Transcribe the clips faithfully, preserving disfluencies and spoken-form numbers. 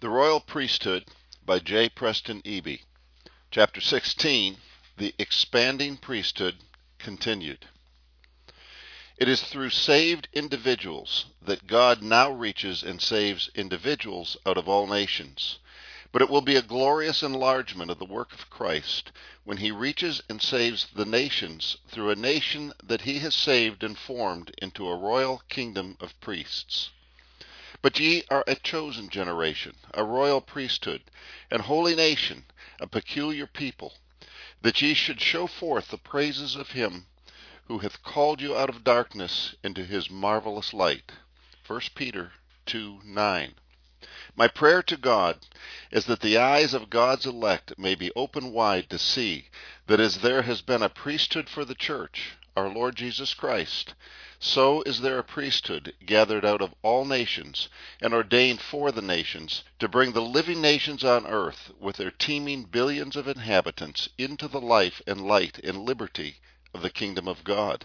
The Royal Priesthood by J. Preston Eby. Chapter sixteen, The Expanding Priesthood Continued. It is through saved individuals that God now reaches and saves individuals out of all nations. But it will be a glorious enlargement of the work of Christ when he reaches and saves the nations through a nation that he has saved and formed into a royal kingdom of priests. But ye are a chosen generation, a royal priesthood, an holy nation, a peculiar people, that ye should show forth the praises of him who hath called you out of darkness into his marvelous light. First Peter two nine. My prayer to God is that the eyes of God's elect may be open wide to see that as there has been a priesthood for the church, our Lord Jesus Christ, so is there a priesthood gathered out of all nations and ordained for the nations to bring the living nations on earth with their teeming billions of inhabitants into the life and light and liberty of the kingdom of God.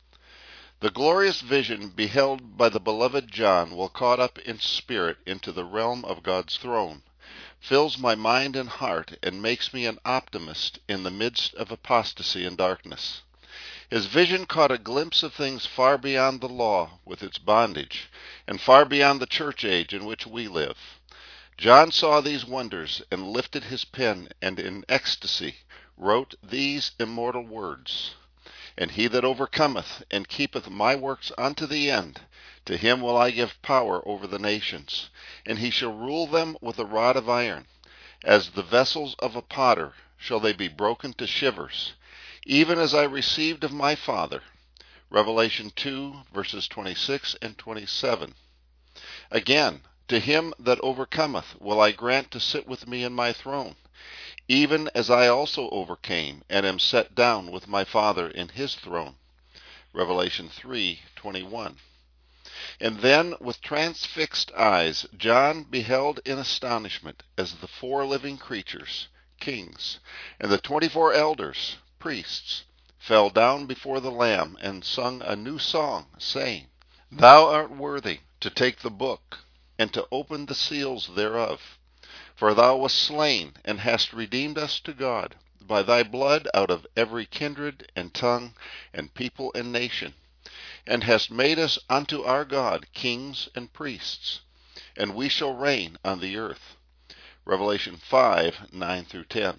The glorious vision beheld by the beloved John, while caught up in spirit into the realm of God's throne, fills my mind and heart and makes me an optimist in the midst of apostasy and darkness. His vision caught a glimpse of things far beyond the law with its bondage, and far beyond the church age in which we live. John saw these wonders and lifted his pen, and in ecstasy wrote these immortal words: And he that overcometh and keepeth my works unto the end, to him will I give power over the nations, and he shall rule them with a rod of iron. As the vessels of a potter shall they be broken to shivers, even as I received of my Father. Revelation two, verses twenty-six and twenty-seven. Again, to him that overcometh will I grant to sit with me in my throne, even as I also overcame, and am set down with my Father in his throne. Revelation three twenty-one. And then with transfixed eyes John beheld in astonishment as the four living creatures, kings, and the twenty-four elders, priests, fell down before the Lamb and sung a new song, saying, Thou art worthy to take the book, and to open the seals thereof. For thou wast slain, and hast redeemed us to God by thy blood out of every kindred and tongue and people and nation, and hast made us unto our God kings and priests, and we shall reign on the earth. Revelation five nine through ten.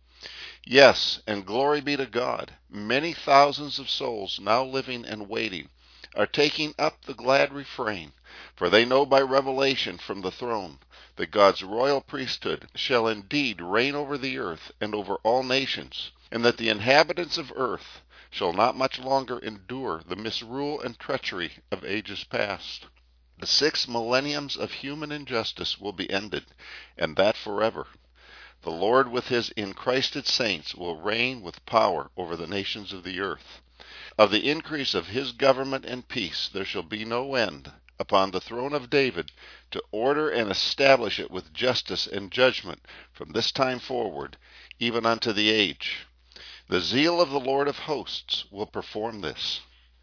Yes, and glory be to God, many thousands of souls now living and waiting are taking up the glad refrain, for they know by revelation from the throne that God's royal priesthood shall indeed reign over the earth and over all nations, and that the inhabitants of earth shall not much longer endure the misrule and treachery of ages past. The six millenniums of human injustice will be ended, and that forever. The Lord with his in-Christed saints will reign with power over the nations of the earth. Of the increase of his government and peace there shall be no end, upon the throne of David, to order and establish it with justice and judgment from this time forward, even unto the age. The zeal of the Lord of hosts will perform this.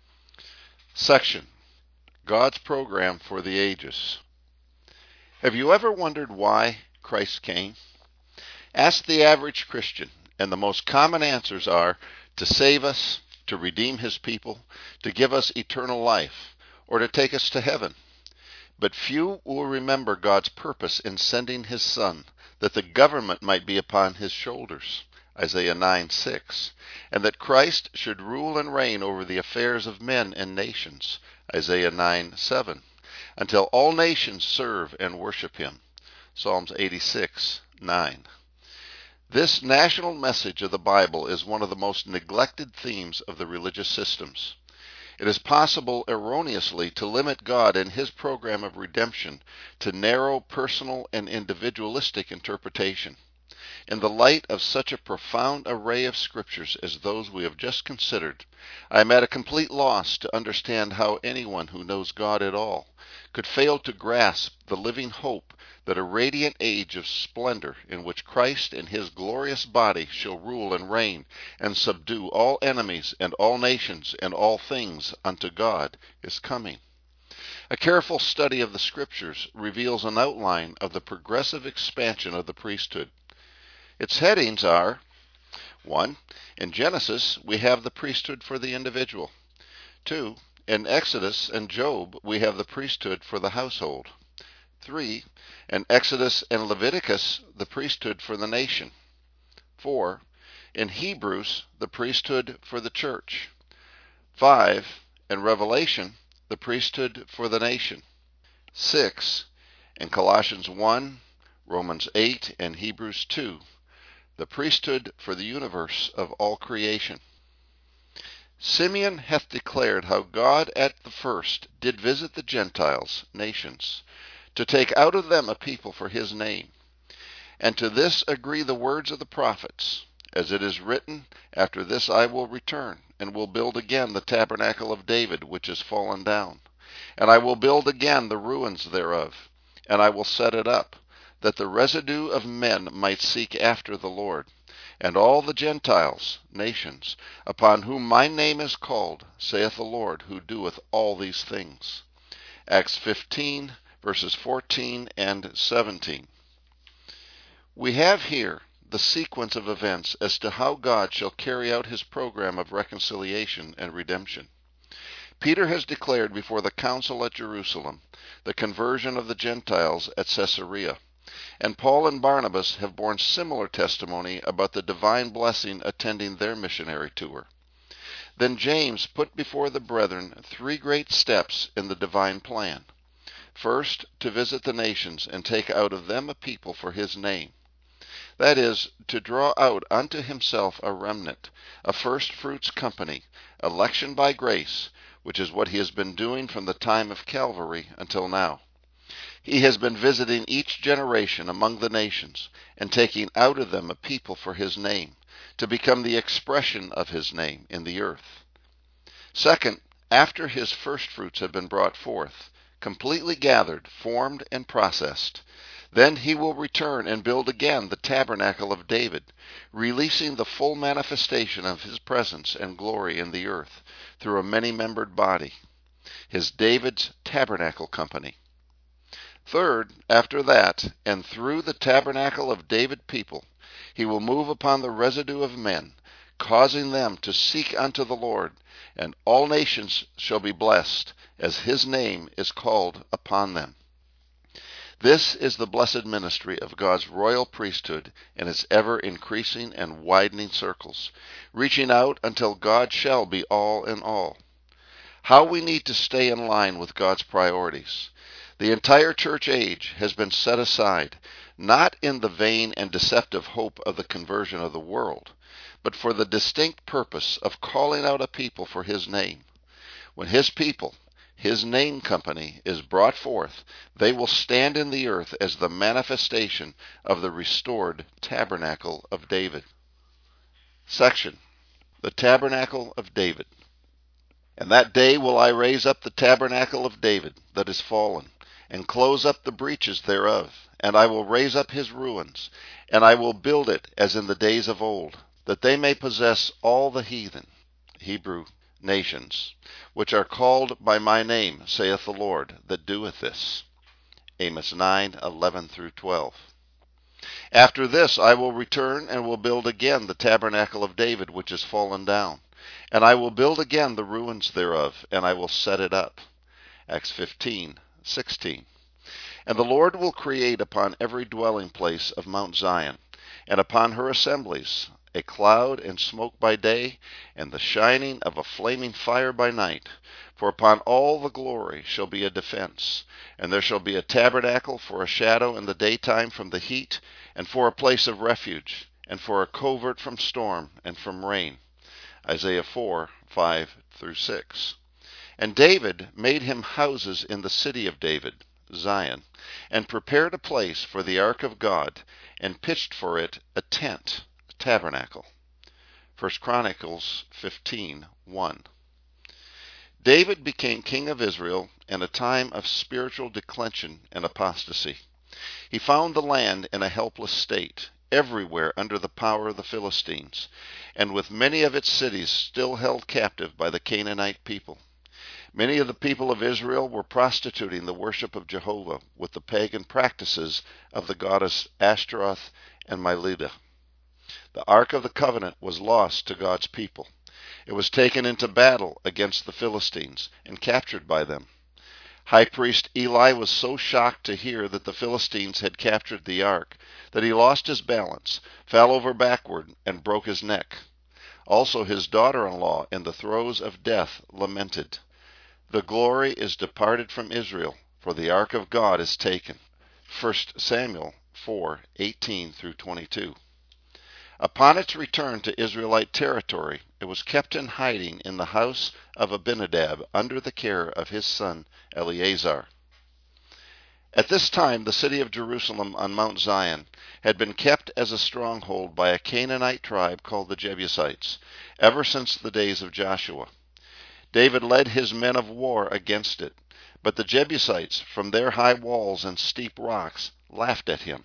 Section: God's Program for the Ages. Have you ever wondered why Christ came? Ask the average Christian, and the most common answers are to save us, to redeem his people, to give us eternal life, or to take us to heaven. But few will remember God's purpose in sending his Son, that the government might be upon his shoulders, Isaiah nine six, and that Christ should rule and reign over the affairs of men and nations, Isaiah nine seven, until all nations serve and worship him, Psalms eighty-six nine. This national message of the Bible is one of the most neglected themes of the religious systems. It is possible erroneously to limit God and his program of redemption to narrow, personal, and individualistic interpretation. In the light of such a profound array of scriptures as those we have just considered, I am at a complete loss to understand how anyone who knows God at all could fail to grasp the living hope that a radiant age of splendor in which Christ and his glorious body shall rule and reign and subdue all enemies and all nations and all things unto God is coming. A careful study of the Scriptures reveals an outline of the progressive expansion of the priesthood. Its headings are: one. In Genesis, we have the priesthood for the individual. two. In Exodus and Job, we have the priesthood for the household. three. In Exodus and Leviticus, the priesthood for the nation. four. In Hebrews, the priesthood for the church. five. In Revelation, the priesthood for the nation. six. In Colossians one, Romans eight, and Hebrews two, the priesthood for the universe of all creation. Simeon hath declared how God at the first did visit the Gentiles, nations, to take out of them a people for his name. And to this agree the words of the prophets, as it is written, After this I will return, and will build again the tabernacle of David, which is fallen down. And I will build again the ruins thereof, and I will set it up, that the residue of men might seek after the Lord. And all the Gentiles, nations, upon whom my name is called, saith the Lord, who doeth all these things. Acts fifteen, verses fourteen and seventeen. We have here the sequence of events as to how God shall carry out his program of reconciliation and redemption. Peter has declared before the council at Jerusalem the conversion of the Gentiles at Caesarea, and Paul and Barnabas have borne similar testimony about the divine blessing attending their missionary tour. Then James put before the brethren three great steps in the divine plan. First, to visit the nations and take out of them a people for his name. That is, to draw out unto himself a remnant, a first fruits company, election by grace, which is what he has been doing from the time of Calvary until now. He has been visiting each generation among the nations, and taking out of them a people for his name, to become the expression of his name in the earth. Second, after his first fruits have been brought forth, completely gathered, formed, and processed, then he will return and build again the tabernacle of David, releasing the full manifestation of his presence and glory in the earth through a many-membered body, his David's tabernacle company. Third, after that, and through the tabernacle of David people, he will move upon the residue of men, causing them to seek unto the Lord, and all nations shall be blessed, as his name is called upon them. This is the blessed ministry of God's royal priesthood in its ever-increasing and widening circles, reaching out until God shall be all in all. How we need to stay in line with God's priorities. The entire church age has been set aside, not in the vain and deceptive hope of the conversion of the world, but for the distinct purpose of calling out a people for his name. When his people, his name company, is brought forth, they will stand in the earth as the manifestation of the restored tabernacle of David. Section: The tabernacle of David. And that day will I raise up the tabernacle of David that is fallen, and close up the breaches thereof, and I will raise up his ruins, and I will build it as in the days of old, that they may possess all the heathen, Hebrew, nations, which are called by my name, saith the Lord, that doeth this. Amos nine, eleven through twelve. After this I will return and will build again the tabernacle of David which is fallen down, and I will build again the ruins thereof, and I will set it up. Acts fifteen, sixteen. And the Lord will create upon every dwelling place of Mount Zion, and upon her assemblies, a cloud and smoke by day, and the shining of a flaming fire by night. For upon all the glory shall be a defense, and there shall be a tabernacle for a shadow in the daytime from the heat, and for a place of refuge, and for a covert from storm and from rain. Isaiah four, five through six. And David made him houses in the city of David, Zion, and prepared a place for the ark of God, and pitched for it a tent, tabernacle. First Chronicles fifteen, one. David became king of Israel in a time of spiritual declension and apostasy. He found the land in a helpless state, everywhere under the power of the Philistines, and with many of its cities still held captive by the Canaanite people. Many of the people of Israel were prostituting the worship of Jehovah with the pagan practices of the goddess Ashtaroth and Mylitta. The Ark of the Covenant was lost to God's people. It was taken into battle against the Philistines and captured by them. High priest Eli was so shocked to hear that the Philistines had captured the ark that he lost his balance, fell over backward, and broke his neck. Also his daughter-in-law, in the throes of death, lamented, "The glory is departed from Israel, for the ark of God is taken." First Samuel four eighteen through twenty-two. Upon its return to Israelite territory, it was kept in hiding in the house of Abinadab under the care of his son Eleazar. At this time, the city of Jerusalem on Mount Zion had been kept as a stronghold by a Canaanite tribe called the Jebusites, ever since the days of Joshua. David led his men of war against it, but the Jebusites, from their high walls and steep rocks, laughed at him.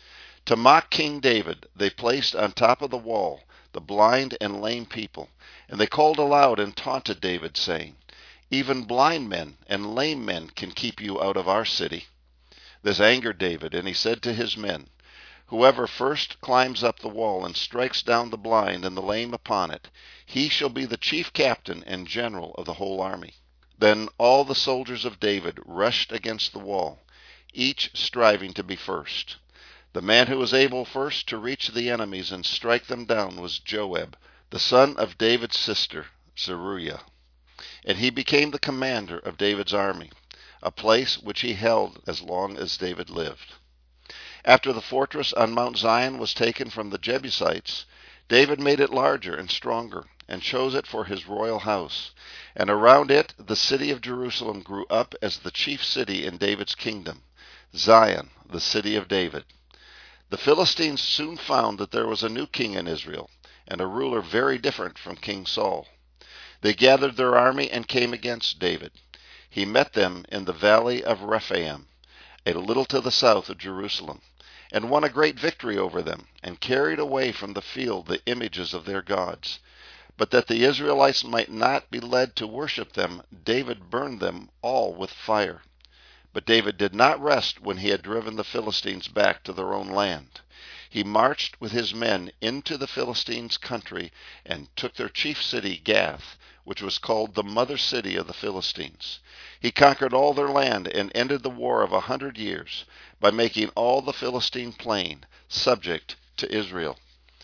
To mock King David, they placed on top of the wall the blind and lame people, and they called aloud and taunted David, saying, "Even blind men and lame men can keep you out of our city." This angered David, and he said to his men, "Whoever first climbs up the wall and strikes down the blind and the lame upon it, he shall be the chief captain and general of the whole army." Then all the soldiers of David rushed against the wall, each striving to be first. The man who was able first to reach the enemies and strike them down was Joab, the son of David's sister, Zeruiah. And he became the commander of David's army, a place which he held as long as David lived. After the fortress on Mount Zion was taken from the Jebusites, David made it larger and stronger, and chose it for his royal house. And around it the city of Jerusalem grew up as the chief city in David's kingdom, Zion, the city of David. The Philistines soon found that there was a new king in Israel, and a ruler very different from King Saul. They gathered their army and came against David. He met them in the valley of Rephaim, a little to the south of Jerusalem, and won a great victory over them, and carried away from the field the images of their gods. But that the Israelites might not be led to worship them, David burned them all with fire. But David did not rest when he had driven the Philistines back to their own land. He marched with his men into the Philistines' country and took their chief city, Gath, which was called the mother city of the Philistines. He conquered all their land and ended the war of a hundred years by making all the Philistine plain subject to Israel.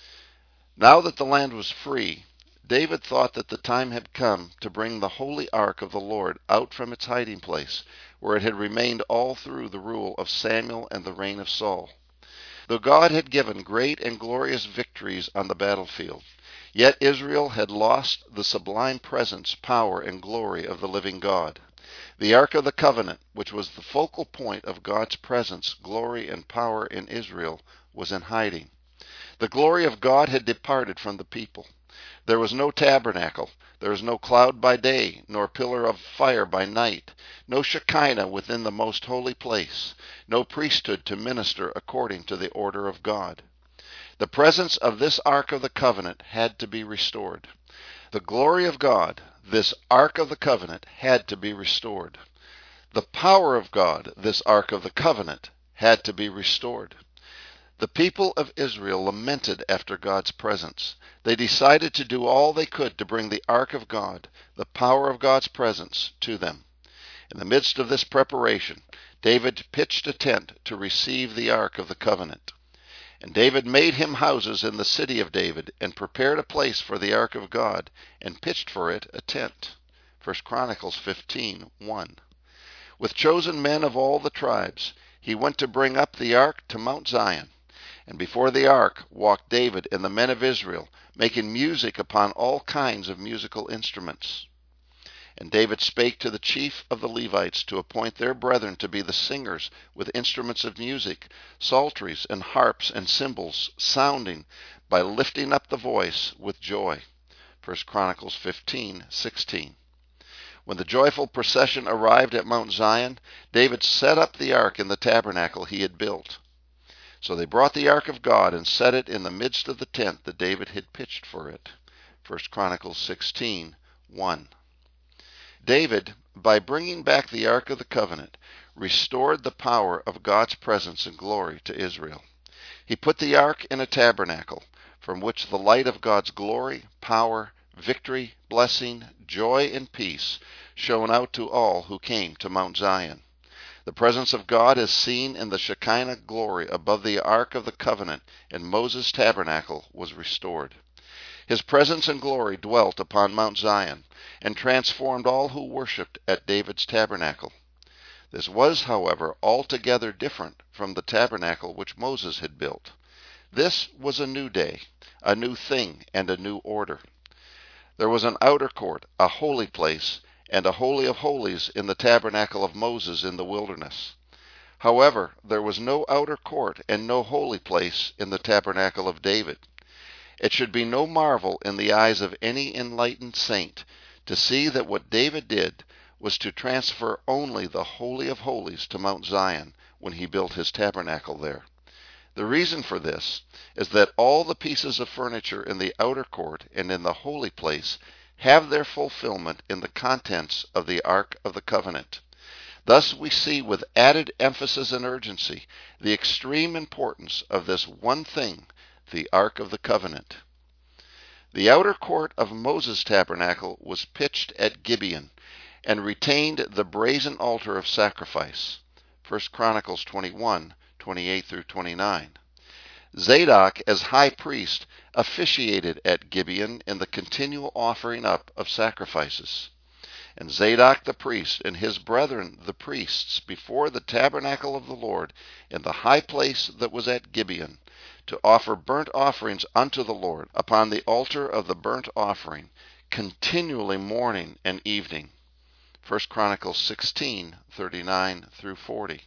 Now that the land was free, David thought that the time had come to bring the holy ark of the Lord out from its hiding place, where it had remained all through the rule of Samuel and the reign of Saul. Though God had given great and glorious victories on the battlefield, yet Israel had lost the sublime presence, power, and glory of the living God. The Ark of the Covenant, which was the focal point of God's presence, glory, and power in Israel, was in hiding. The glory of God had departed from the people. There was no tabernacle, there was no cloud by day, nor pillar of fire by night, no Shekinah within the most holy place, no priesthood to minister according to the order of God. The presence of this Ark of the Covenant had to be restored. The glory of God, this Ark of the Covenant, had to be restored. The power of God, this Ark of the Covenant, had to be restored. The people of Israel lamented after God's presence. They decided to do all they could to bring the Ark of God, the power of God's presence, to them. In the midst of this preparation, David pitched a tent to receive the Ark of the Covenant. And David made him houses in the city of David, and prepared a place for the Ark of God, and pitched for it a tent. First Chronicles fifteen one. With chosen men of all the tribes, he went to bring up the Ark to Mount Zion. And before the ark walked David and the men of Israel, making music upon all kinds of musical instruments. And David spake to the chief of the Levites to appoint their brethren to be the singers with instruments of music, psalteries and harps and cymbals, sounding by lifting up the voice with joy. First Chronicles fifteen sixteen. When the joyful procession arrived at Mount Zion, David set up the ark in the tabernacle he had built. So they brought the ark of God and set it in the midst of the tent that David had pitched for it. First Chronicles sixteen one. David by bringing back the Ark of the Covenant, restored the power of God's presence and glory to Israel. He put the Ark in a tabernacle, from which the light of God's glory, power, victory, blessing, joy, and peace shone out to all who came to Mount Zion. The presence of God is seen in the Shekinah glory above the Ark of the Covenant, and Moses' tabernacle was restored. His presence and glory dwelt upon Mount Zion, and transformed all who worshipped at David's tabernacle. This was, however, altogether different from the tabernacle which Moses had built. This was a new day, a new thing, and a new order. There was an outer court, a holy place, and a holy of holies in the tabernacle of Moses in the wilderness. However, there was no outer court and no holy place in the tabernacle of David. It should be no marvel in the eyes of any enlightened saint to see that what David did was to transfer only the Holy of Holies to Mount Zion when he built his tabernacle there. The reason for this is that all the pieces of furniture in the outer court and in the holy place have their fulfillment in the contents of the Ark of the Covenant. Thus we see with added emphasis and urgency the extreme importance of this one thing, the Ark of the Covenant. The outer court of Moses' tabernacle was pitched at Gibeon, and retained the brazen altar of sacrifice. First Chronicles twenty-one, twenty-eight through twenty-nine. Zadok, as high priest, officiated at Gibeon in the continual offering up of sacrifices. And Zadok the priest and his brethren the priests before the tabernacle of the Lord in the high place that was at Gibeon, to offer burnt offerings unto the Lord upon the altar of the burnt offering, continually morning and evening. First Chronicles sixteen, thirty-nine through forty.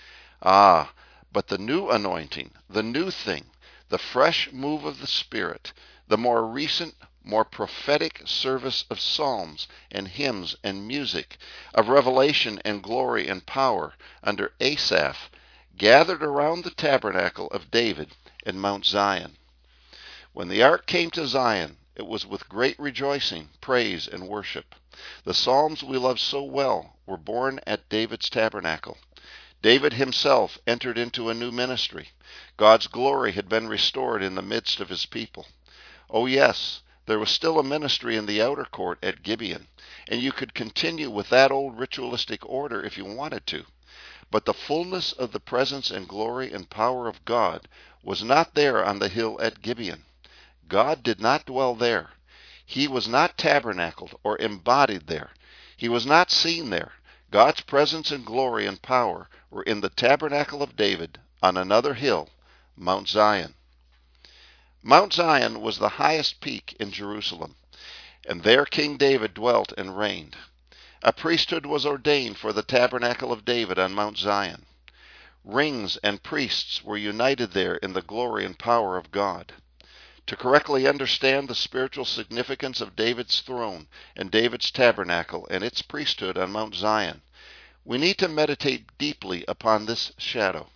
Ah, but the new anointing, the new thing, the fresh move of the Spirit, the more recent, more prophetic service of psalms and hymns and music, of revelation and glory and power under Asaph, gathered around the tabernacle of David in Mount Zion. When the ark came to Zion, it was with great rejoicing, praise, and worship. The psalms we love so well were born at David's tabernacle. David himself entered into a new ministry. God's glory had been restored in the midst of his people. Oh yes, there was still a ministry in the outer court at Gibeon, and you could continue with that old ritualistic order if you wanted to. But the fullness of the presence and glory and power of God was not there on the hill at Gibeon. God did not dwell there. He was not tabernacled or embodied there. He was not seen there. God's presence and glory and power were in the tabernacle of David on another hill, Mount Zion. Mount Zion was the highest peak in Jerusalem, and there King David dwelt and reigned. A priesthood was ordained for the tabernacle of David on Mount Zion. Rings and priests were united there in the glory and power of God. To correctly understand the spiritual significance of David's throne and David's tabernacle and its priesthood on Mount Zion, we need to meditate deeply upon this shadow.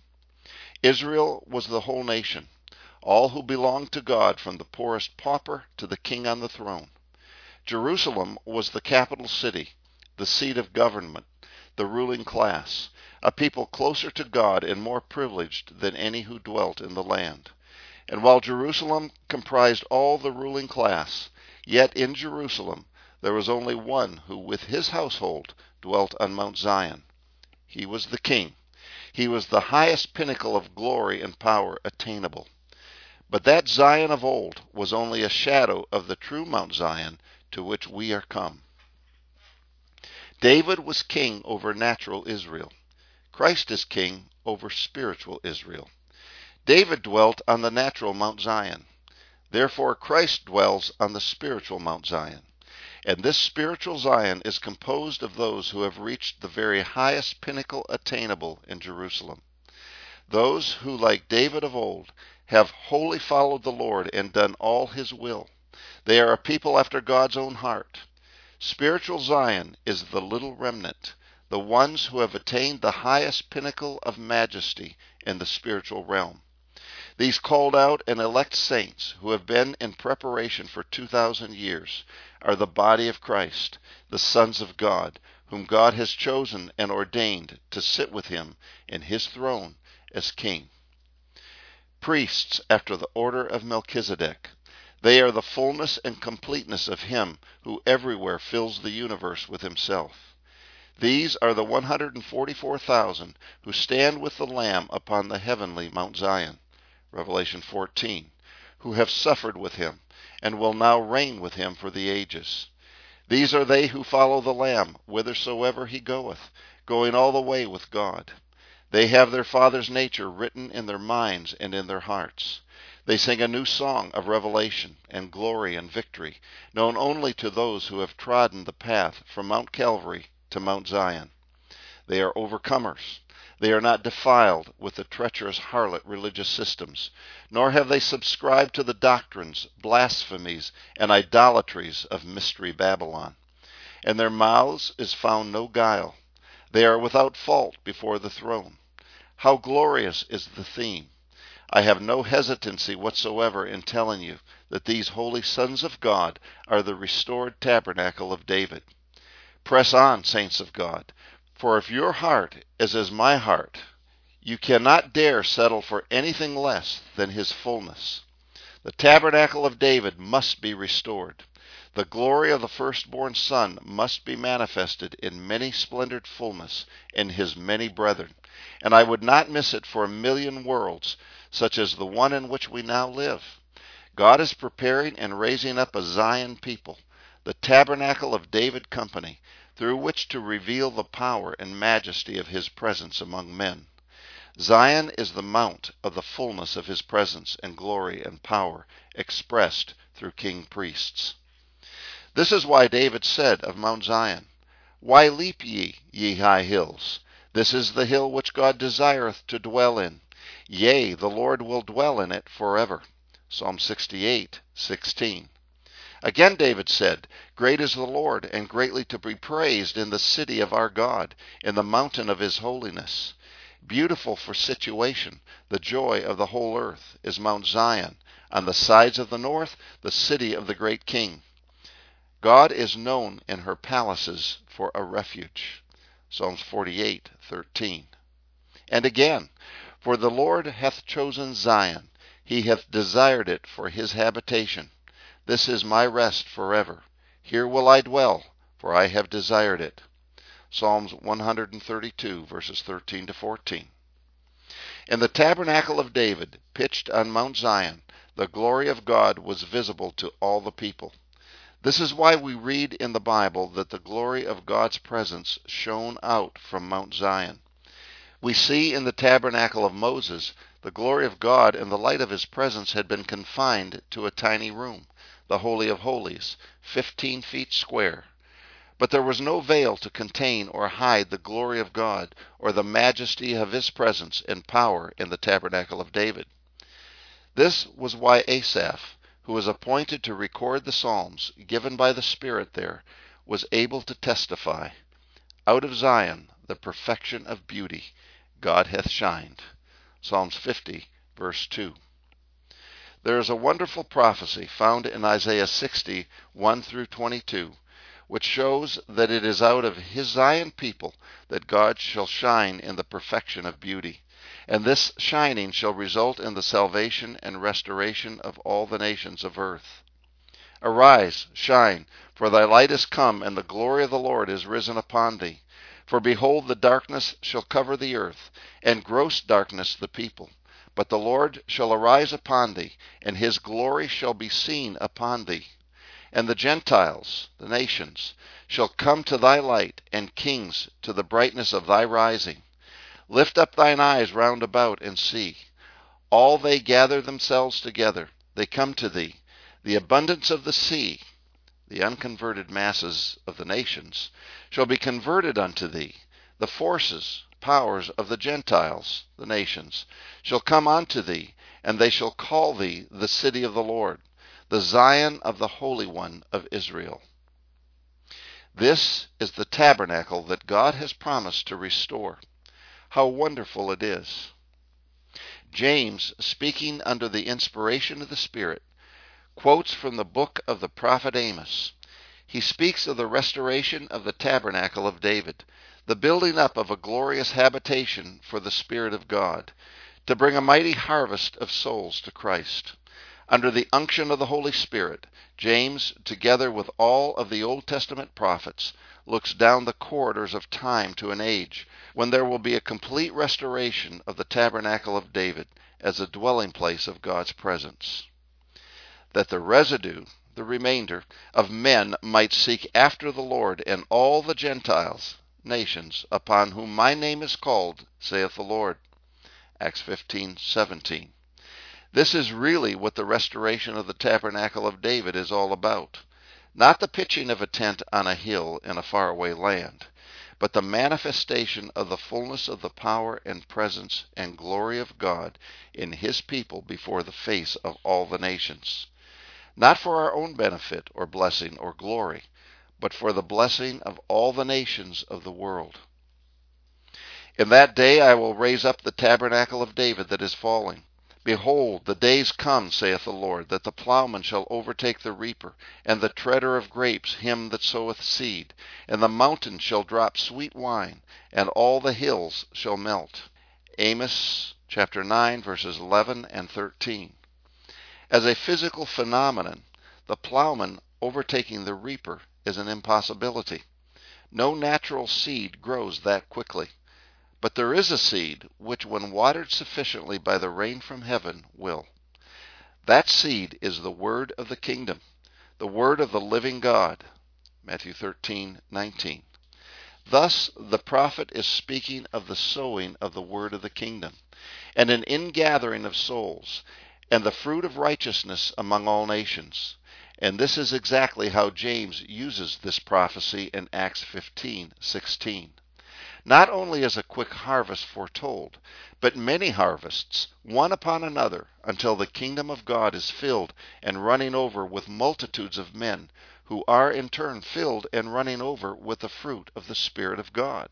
Israel was the whole nation, all who belonged to God from the poorest pauper to the king on the throne. Jerusalem was the capital city, the seat of government, the ruling class, a people closer to God and more privileged than any who dwelt in the land. And while Jerusalem comprised all the ruling class, yet in Jerusalem there was only one who with his household dwelt on Mount Zion. He was the king. He was the highest pinnacle of glory and power attainable. But that Zion of old was only a shadow of the true Mount Zion to which we are come. David was king over natural Israel. Christ is king over spiritual Israel. David dwelt on the natural Mount Zion. Therefore Christ dwells on the spiritual Mount Zion. And this spiritual Zion is composed of those who have reached the very highest pinnacle attainable in Jerusalem. Those who, like David of old, have wholly followed the Lord and done all his will. They are a people after God's own heart. Spiritual Zion is the little remnant, the ones who have attained the highest pinnacle of majesty in the spiritual realm. These called out and elect saints who have been in preparation for two thousand years are the body of Christ, the sons of God, whom God has chosen and ordained to sit with him in his throne as king. Priests after the order of Melchizedek. They are the fullness and completeness of him who everywhere fills the universe with himself. These are the one hundred forty-four thousand who stand with the Lamb upon the heavenly Mount Zion, Revelation fourteen, who have suffered with him, and will now reign with him for the ages. These are they who follow the Lamb whithersoever he goeth, going all the way with God. They have their Father's nature written in their minds and in their hearts. They sing a new song of revelation and glory and victory, known only to those who have trodden the path from Mount Calvary to Mount Zion. They are overcomers. They are not defiled with the treacherous harlot religious systems, nor have they subscribed to the doctrines, blasphemies, and idolatries of Mystery Babylon. In their mouths is found no guile. They are without fault before the throne. How glorious is the theme! I have no hesitancy whatsoever in telling you that these holy sons of God are the restored tabernacle of David. Press on, saints of God, for if your heart is as my heart, you cannot dare settle for anything less than his fullness. The tabernacle of David must be restored. The glory of the firstborn son must be manifested in many splendored fullness in his many brethren, and I would not miss it for a million worlds, such as the one in which we now live. God is preparing and raising up a Zion people, the tabernacle of David company, through which to reveal the power and majesty of his presence among men. Zion is the mount of the fullness of his presence and glory and power, expressed through king priests. This is why David said of Mount Zion, Why leap ye, ye high hills? This is the hill which God desireth to dwell in. Yea, the Lord will dwell in it forever. Psalm sixty-eight, sixteen. Again David said, Great is the Lord, and greatly to be praised in the city of our God, in the mountain of his holiness. Beautiful for situation, the joy of the whole earth, is Mount Zion, on the sides of the north, the city of the great king. God is known in her palaces for a refuge. Psalms forty-eight, thirteen. And again, For the Lord hath chosen Zion, he hath desired it for his habitation. This is my rest forever. Here will I dwell, for I have desired it. Psalms one thirty-two, verses thirteen to fourteen. In the tabernacle of David, pitched on Mount Zion, the glory of God was visible to all the people. This is why we read in the Bible that the glory of God's presence shone out from Mount Zion. We see in the tabernacle of Moses, the glory of God and the light of his presence had been confined to a tiny room, the Holy of Holies, fifteen feet square. But there was no veil to contain or hide the glory of God or the majesty of his presence and power in the tabernacle of David. This was why Asaph, who was appointed to record the Psalms given by the Spirit there, was able to testify, Out of Zion, the perfection of beauty, God hath shined. Psalms fifty, verse two. There is a wonderful prophecy found in Isaiah sixty, one through twenty-two, which shows that it is out of his Zion people that God shall shine in the perfection of beauty. And this shining shall result in the salvation and restoration of all the nations of earth. Arise, shine, for thy light is come, and the glory of the Lord is risen upon thee. For behold, the darkness shall cover the earth, and gross darkness the people. But the Lord shall arise upon thee, and his glory shall be seen upon thee. And the Gentiles, the nations, shall come to thy light, and kings to the brightness of thy rising. Lift up thine eyes round about, and see. All they gather themselves together, they come to thee. The abundance of the sea, the unconverted masses of the nations, shall be converted unto thee. The forces, powers of the Gentiles, the nations, shall come unto thee, and they shall call thee the city of the Lord, the Zion of the Holy One of Israel. This is the tabernacle that God has promised to restore. How wonderful it is! James, speaking under the inspiration of the Spirit, quotes from the book of the prophet Amos. He speaks of the restoration of the tabernacle of David, the building up of a glorious habitation for the Spirit of God, to bring a mighty harvest of souls to Christ. Under the unction of the Holy Spirit, James, together with all of the Old Testament prophets, looks down the corridors of time to an age when there will be a complete restoration of the tabernacle of David as a dwelling place of God's presence. That the residue, the remainder, of men might seek after the Lord, and all the Gentiles, nations, upon whom my name is called, saith the Lord. Acts fifteen seventeen. This is really what the restoration of the tabernacle of David is all about. Not the pitching of a tent on a hill in a faraway land, but the manifestation of the fullness of the power and presence and glory of God in His people before the face of all the nations. Not for our own benefit or blessing or glory, but for the blessing of all the nations of the world. In that day I will raise up the tabernacle of David that is falling. Behold, the days come, saith the Lord, that the plowman shall overtake the reaper, and the treader of grapes him that soweth seed, and the mountains shall drop sweet wine, and all the hills shall melt. Amos chapter nine, verses eleven and thirteen. As a physical phenomenon, the plowman overtaking the reaper is an impossibility. No natural seed grows that quickly. But there is a seed which, when watered sufficiently by the rain from heaven, will. That seed is the word of the kingdom, the word of the living God. Matthew thirteen nineteen. Thus the prophet is speaking of the sowing of the word of the kingdom, and an ingathering of souls, and the fruit of righteousness among all nations. And this is exactly how James uses this prophecy in Acts fifteen sixteen. Not only is a quick harvest foretold, but many harvests, one upon another, until the kingdom of God is filled and running over with multitudes of men, who are in turn filled and running over with the fruit of the Spirit of God.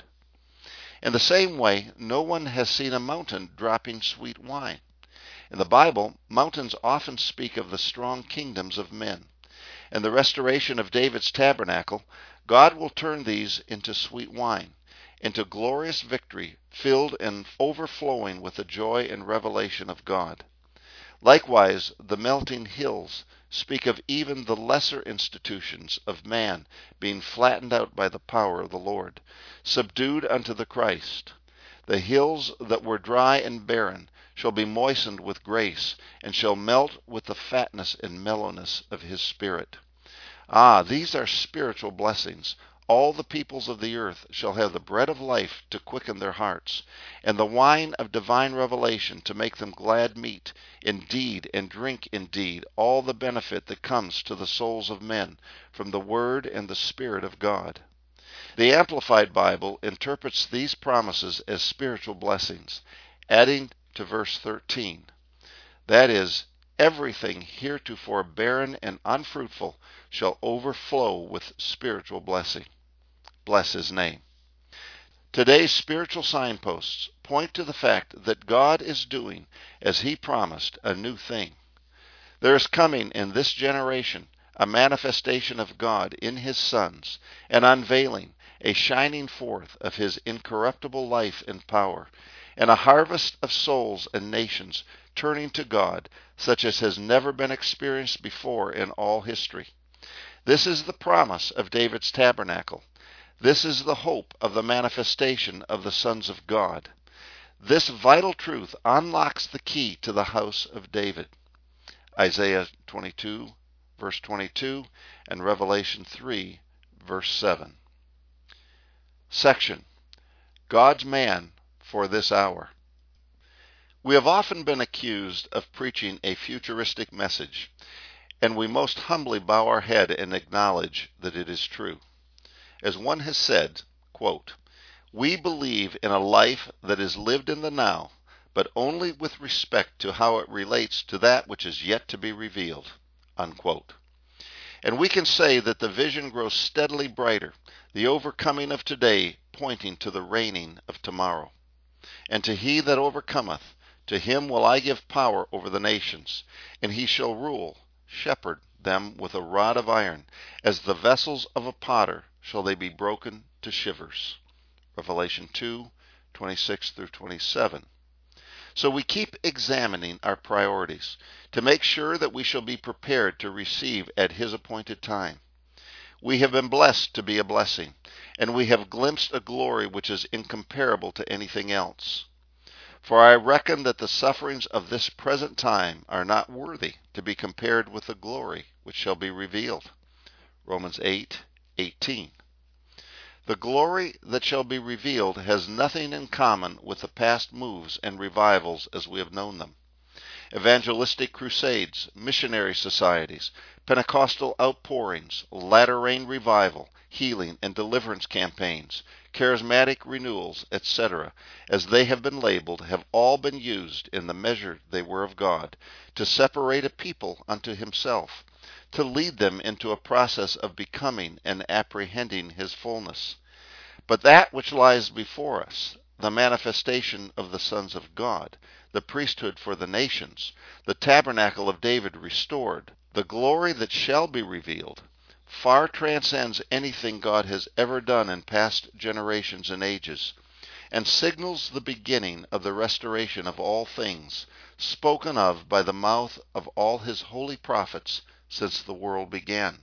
In the same way, no one has seen a mountain dropping sweet wine. In the Bible, mountains often speak of the strong kingdoms of men. In the restoration of David's tabernacle, God will turn these into sweet wine, into glorious victory, filled and overflowing with the joy and revelation of God. Likewise, the melting hills speak of even the lesser institutions of man being flattened out by the power of the Lord, subdued unto the Christ. The hills that were dry and barren shall be moistened with grace, and shall melt with the fatness and mellowness of His Spirit. Ah, these are spiritual blessings. All the peoples of the earth shall have the bread of life to quicken their hearts, and the wine of divine revelation to make them glad meat, indeed, and drink indeed all the benefit that comes to the souls of men from the Word and the Spirit of God. The Amplified Bible interprets these promises as spiritual blessings, adding to verse thirteen, that is, everything heretofore barren and unfruitful shall overflow with spiritual blessing. Bless His name. Today's spiritual signposts point to the fact that God is doing, as He promised, a new thing. There is coming in this generation a manifestation of God in His sons, an unveiling, a shining forth of His incorruptible life and power, and a harvest of souls and nations turning to God, such as has never been experienced before in all history. This is the promise of David's tabernacle. This is the hope of the manifestation of the sons of God. This vital truth unlocks the key to the house of David. Isaiah twenty-two, verse twenty-two, and Revelation three, verse seven. Section: God's Man for this hour. We have often been accused of preaching a futuristic message, and we most humbly bow our head and acknowledge that it is true. As one has said, quote, "We believe in a life that is lived in the now, but only with respect to how it relates to that which is yet to be revealed." Unquote. And we can say that the vision grows steadily brighter, the overcoming of today pointing to the reigning of tomorrow. And to he that overcometh, to him will I give power over the nations, and he shall rule, shepherd them with a rod of iron. As the vessels of a potter shall they be broken to shivers. Revelation two, twenty-six through twenty-seven. So we keep examining our priorities to make sure that we shall be prepared to receive at His appointed time. We have been blessed to be a blessing, and we have glimpsed a glory which is incomparable to anything else. For I reckon that the sufferings of this present time are not worthy to be compared with the glory which shall be revealed. Romans eight, eighteen. The glory that shall be revealed has nothing in common with the past moves and revivals as we have known them. Evangelistic crusades, missionary societies, Pentecostal outpourings, latter-rain revival, healing and deliverance campaigns, charismatic renewals, et cetera, as they have been labeled, have all been used in the measure they were of God, to separate a people unto Himself, to lead them into a process of becoming and apprehending His fullness. But that which lies before us, the manifestation of the sons of God, the priesthood for the nations, the tabernacle of David restored, the glory that shall be revealed, far transcends anything God has ever done in past generations and ages, and signals the beginning of the restoration of all things, spoken of by the mouth of all His holy prophets since the world began.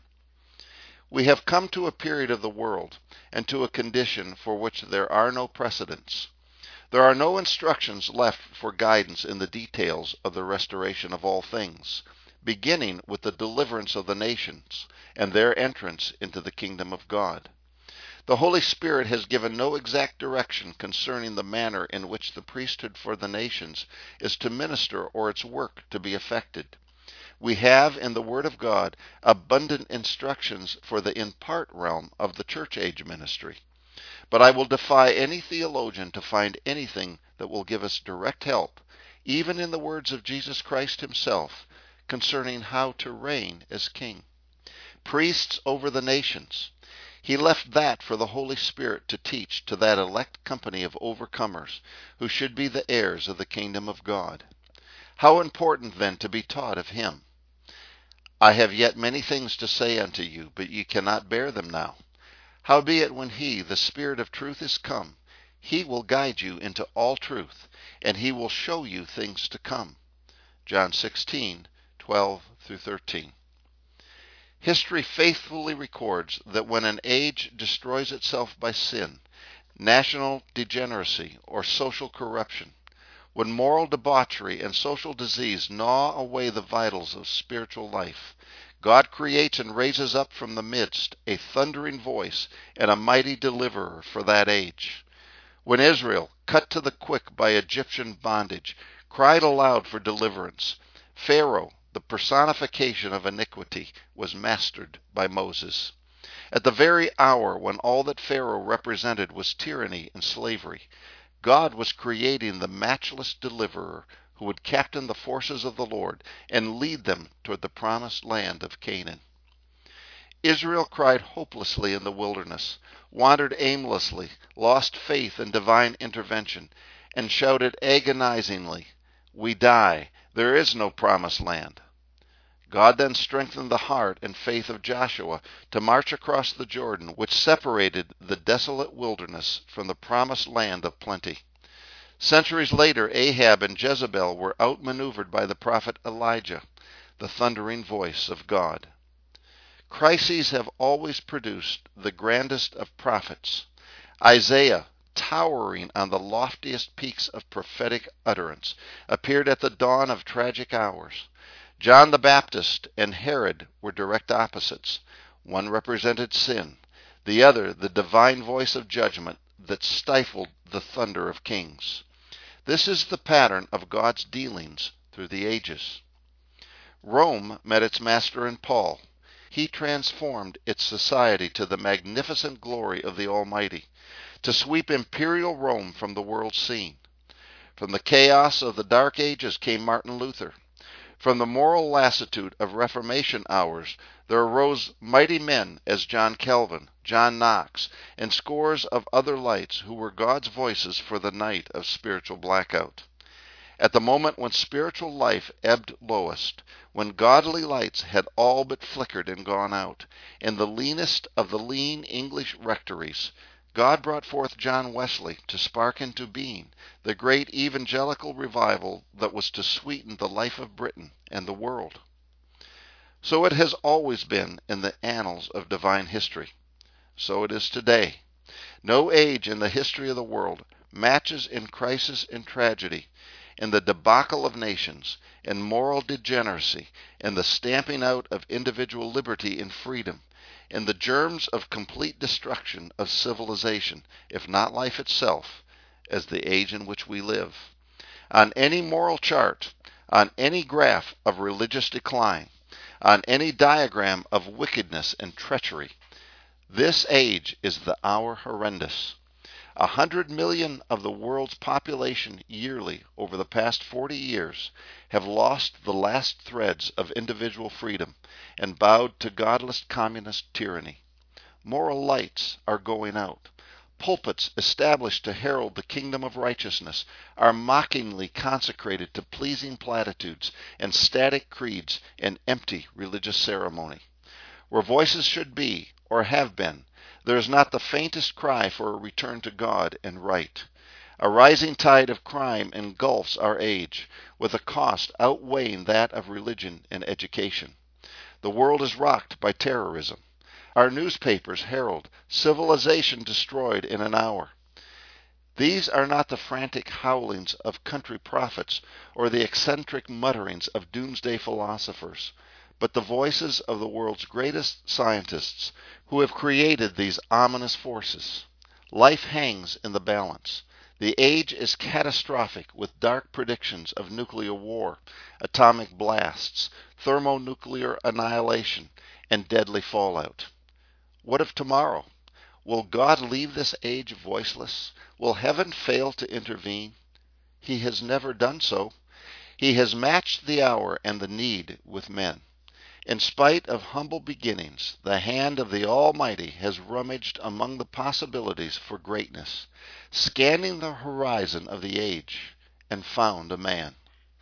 We have come to a period of the world, and to a condition for which there are no precedents. There are no instructions left for guidance in the details of the restoration of all things, beginning with the deliverance of the nations and their entrance into the kingdom of God. The Holy Spirit has given no exact direction concerning the manner in which the priesthood for the nations is to minister or its work to be effected. We have in the Word of God abundant instructions for the in part realm of the church age ministry. But I will defy any theologian to find anything that will give us direct help, even in the words of Jesus Christ Himself, concerning how to reign as King. Priests over the nations. He left that for the Holy Spirit to teach to that elect company of overcomers who should be the heirs of the kingdom of God. How important then to be taught of Him. I have yet many things to say unto you, but ye cannot bear them now. Howbeit when He, the Spirit of truth, is come, He will guide you into all truth, and He will show you things to come. John sixteen, twelve through thirteen. History faithfully records that when an age destroys itself by sin, national degeneracy, or social corruption, when moral debauchery and social disease gnaw away the vitals of spiritual life, God creates and raises up from the midst a thundering voice and a mighty deliverer for that age. When Israel, cut to the quick by Egyptian bondage, cried aloud for deliverance, Pharaoh, the personification of iniquity, was mastered by Moses. At the very hour when all that Pharaoh represented was tyranny and slavery, God was creating the matchless deliverer who would captain the forces of the Lord and lead them toward the promised land of Canaan. Israel cried hopelessly in the wilderness, wandered aimlessly, lost faith in divine intervention, and shouted agonizingly, "We die. There is no promised land." God then strengthened the heart and faith of Joshua to march across the Jordan, which separated the desolate wilderness from the promised land of plenty. Centuries later, Ahab and Jezebel were outmaneuvered by the prophet Elijah, the thundering voice of God. Crises have always produced the grandest of prophets. Isaiah, towering on the loftiest peaks of prophetic utterance, appeared at the dawn of tragic hours. John the Baptist and Herod were direct opposites. One represented sin, the other the divine voice of judgment that stifled the thunder of kings. This is the pattern of God's dealings through the ages. Rome met its master in Paul. He transformed its society to the magnificent glory of the Almighty, to sweep imperial Rome from the world scene. From the chaos of the Dark Ages came Martin Luther. From the moral lassitude of Reformation hours, there arose mighty men as John Calvin, John Knox, and scores of other lights who were God's voices for the night of spiritual blackout. At the moment when spiritual life ebbed lowest, when godly lights had all but flickered and gone out, in the leanest of the lean English rectories, God brought forth John Wesley to spark into being the great evangelical revival that was to sweeten the life of Britain and the world. So it has always been in the annals of divine history. So it is today. No age in the history of the world matches in crisis and tragedy, in the debacle of nations, in moral degeneracy, in the stamping out of individual liberty and freedom, in the germs of complete destruction of civilization, if not life itself, as the age in which we live. On any moral chart, on any graph of religious decline, on any diagram of wickedness and treachery, this age is the hour horrendous. A hundred million of the world's population yearly over the past forty years have lost the last threads of individual freedom and bowed to godless communist tyranny. Moral lights are going out. Pulpits established to herald the kingdom of righteousness are mockingly consecrated to pleasing platitudes and static creeds and empty religious ceremony. Where voices should be, or have been, there is not the faintest cry for a return to God and right. A rising tide of crime engulfs our age, with a cost outweighing that of religion and education. The world is rocked by terrorism. Our newspapers herald civilization destroyed in an hour. These are not the frantic howlings of country prophets or the eccentric mutterings of doomsday philosophers, but the voices of the world's greatest scientists who have created these ominous forces. Life hangs in the balance. The age is catastrophic with dark predictions of nuclear war, atomic blasts, thermonuclear annihilation, and deadly fallout. What of tomorrow? Will God leave this age voiceless? Will heaven fail to intervene? He has never done so. He has matched the hour and the need with men. In spite of humble beginnings, the hand of the Almighty has rummaged among the possibilities for greatness, scanning the horizon of the age, and found a man.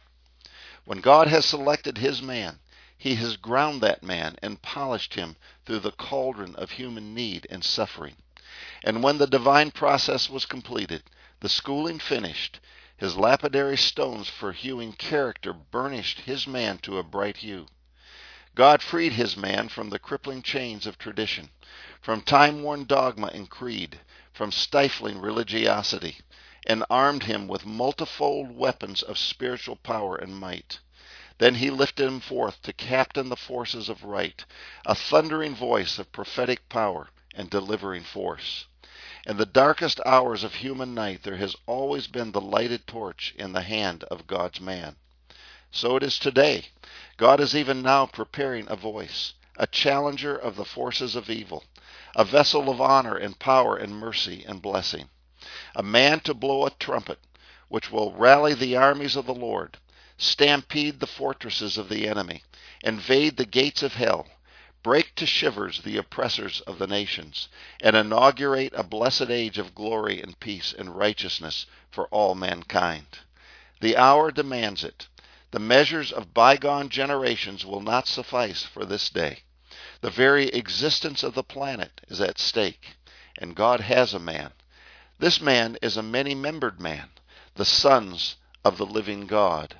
When God has selected his man, he has ground that man and polished him through the cauldron of human need and suffering. And when the divine process was completed, the schooling finished, his lapidary stones for hewing character burnished his man to a bright hue. God freed his man from the crippling chains of tradition, from time-worn dogma and creed, from stifling religiosity, and armed him with multifold weapons of spiritual power and might. Then he lifted him forth to captain the forces of right, a thundering voice of prophetic power and delivering force. In the darkest hours of human night there has always been the lighted torch in the hand of God's man. So it is today. God is even now preparing a voice, a challenger of the forces of evil, a vessel of honor and power and mercy and blessing, a man to blow a trumpet which will rally the armies of the Lord, stampede the fortresses of the enemy, invade the gates of hell, break to shivers the oppressors of the nations, and inaugurate a blessed age of glory and peace and righteousness for all mankind. The hour demands it. The measures of bygone generations will not suffice for this day. The very existence of the planet is at stake, and God has a man. This man is a many-membered man, the sons of the living God.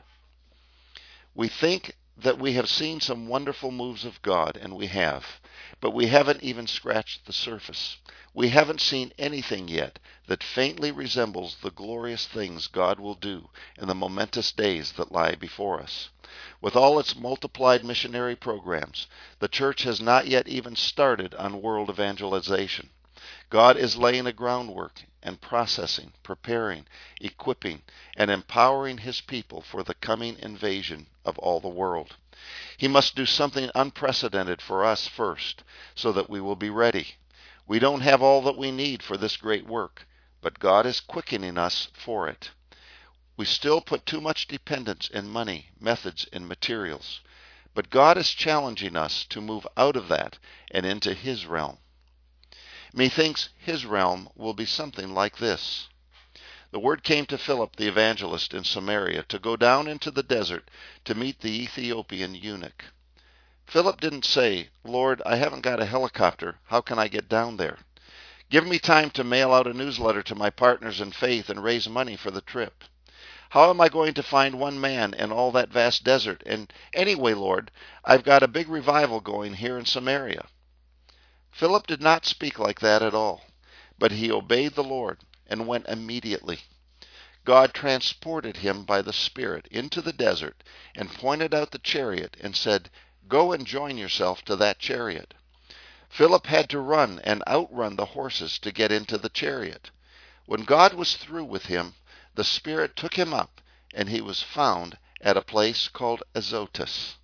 We think that we have seen some wonderful moves of God, and we have, but we haven't even scratched the surface. We haven't seen anything yet that faintly resembles the glorious things God will do in the momentous days that lie before us. With all its multiplied missionary programs, the church has not yet even started on world evangelization. God is laying a groundwork and processing, preparing, equipping, and empowering his people for the coming invasion of all the world. He must do something unprecedented for us first, so that we will be ready. We don't have all that we need for this great work, but God is quickening us for it. We still put too much dependence in money, methods, and materials, but God is challenging us to move out of that and into his realm. Methinks his realm will be something like this. the word came to Philip the evangelist in Samaria to go down into the desert to meet the Ethiopian eunuch. Philip didn't say, "Lord, I haven't got a helicopter. How can I get down there? Give me time to mail out a newsletter to my partners in faith and raise money for the trip. How am I going to find one man in all that vast desert? And anyway, Lord, I've got a big revival going here in Samaria." Philip did not speak like that at all, but he obeyed the Lord and went immediately. God transported him by the Spirit into the desert and pointed out the chariot and said, "Go and join yourself to that chariot." Philip had to run and outrun the horses to get into the chariot. When God was through with him, the Spirit took him up, and he was found at a place called Azotus.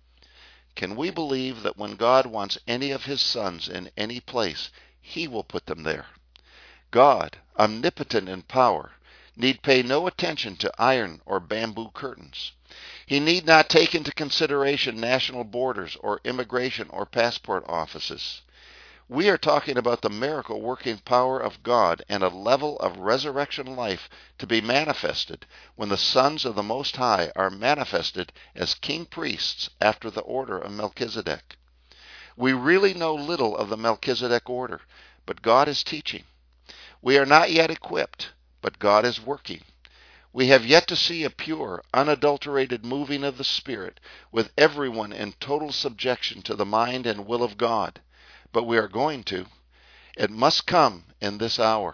Can we believe that when God wants any of his sons in any place, he will put them there? God, omnipotent in power, need pay no attention to iron or bamboo curtains. He need not take into consideration national borders or immigration or passport offices. We are talking about the miracle working power of God and a level of resurrection life to be manifested when the sons of the Most High are manifested as king priests after the order of Melchizedek. We really know little of the Melchizedek order, but God is teaching. We are not yet equipped, but God is working. We have yet to see a pure, unadulterated moving of the Spirit with everyone in total subjection to the mind and will of God. But we are going to. It must come in this hour.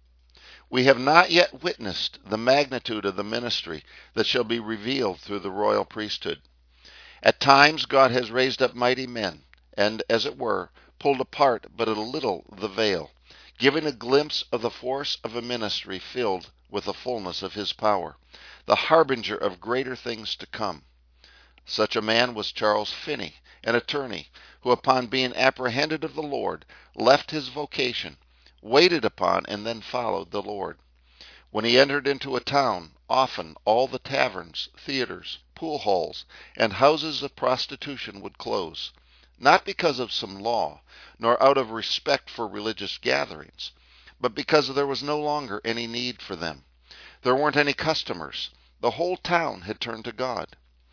We have not yet witnessed the magnitude of the ministry that shall be revealed through the royal priesthood. At times God has raised up mighty men, and, as it were, pulled apart but a little the veil, giving a glimpse of the force of a ministry filled with the fullness of his power, the harbinger of greater things to come. Such a man was Charles Finney, an attorney, who upon being apprehended of the Lord, left his vocation, waited upon and then followed the Lord. When he entered into a town, often all the taverns, theaters, pool halls, and houses of prostitution would close, not because of some law, nor out of respect for religious gatherings, but because there was no longer any need for them. There weren't any customers. The whole town had turned to God.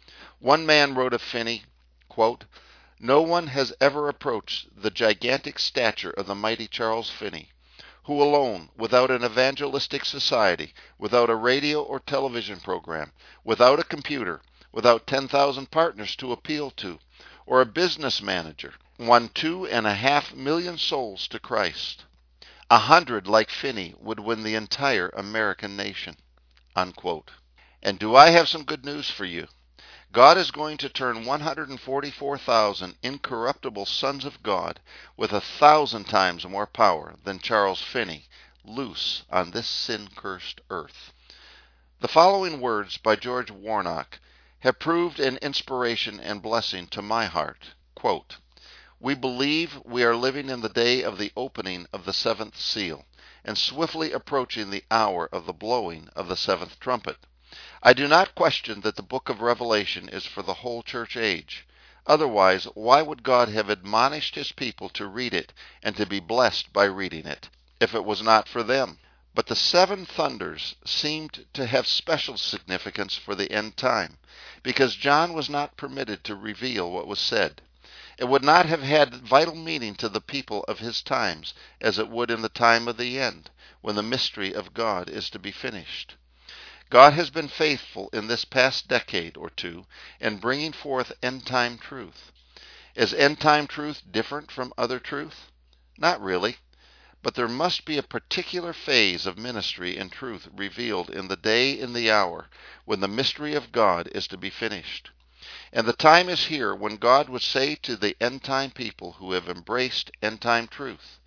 One man wrote of Finney, quote, "No one has ever approached the gigantic stature of the mighty Charles Finney, who alone, without an evangelistic society, without a radio or television program, without a computer, without ten thousand partners to appeal to, or a business manager, won two and a half million souls to Christ. A hundred like Finney would win the entire American nation." Unquote. And do I have some good news for you? God is going to turn one hundred forty-four thousand incorruptible sons of God with a thousand times more power than Charles Finney loose on this sin-cursed earth. The following words by George Warnock have proved an inspiration and blessing to my heart. Quote, "We believe we are living in the day of the opening of the seventh seal, and swiftly approaching the hour of the blowing of the seventh trumpet. I do not question that the book of Revelation is for the whole church age. Otherwise, why would God have admonished his people to read it and to be blessed by reading it, if it was not for them? But the seven thunders seemed to have special significance for the end time, because John was not permitted to reveal what was said. It would not have had vital meaning to the people of his times as it would in the time of the end, when the mystery of God is to be finished. God has been faithful in this past decade or two in bringing forth end-time truth. Is end-time truth different from other truth? Not really, but there must be a particular phase of ministry and truth revealed in the day and the hour when the mystery of God is to be finished. And the time is here when God would say to the end-time people who have embraced end-time truth,